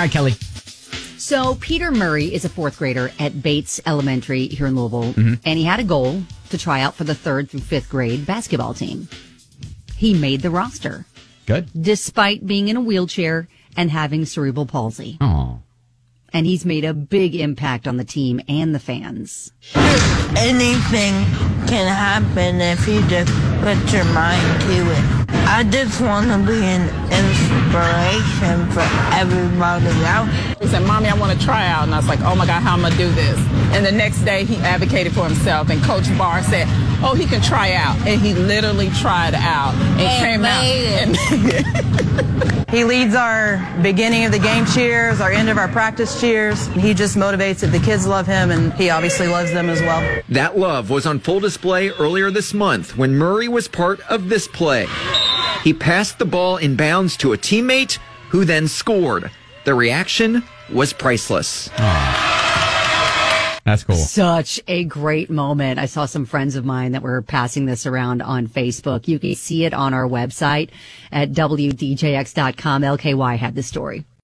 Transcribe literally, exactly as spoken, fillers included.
right, Kelly. So Peter Murray is a fourth grader at Bates Elementary here in Louisville, Mm-hmm. and he had a goal to try out for the third through fifth grade basketball team. He made the roster. Good. Despite being in a wheelchair and having cerebral palsy. Oh. And he's made a big impact on the team and the fans. Anything can happen if you just put your mind to it. I just want to be an inspiration for everybody else. He said, Mommy, I want to try out. And I was like, oh my God, how am I going to do this? And the next day he advocated for himself. And Coach Barr said, oh, he can try out. And he literally tried out and, And came out. And made it. He leads our beginning of the game cheers, our end of our practice cheers. He just motivates it. The kids love him, and he obviously loves them as well. That love was on full display earlier this month when Murray was part of this play. He passed the ball in bounds to a teammate who then scored. The reaction was priceless. That's cool. Such a great moment. I saw some friends of mine that were passing this around on Facebook. You can see it on our website at W D J X dot com. L K Y had the story.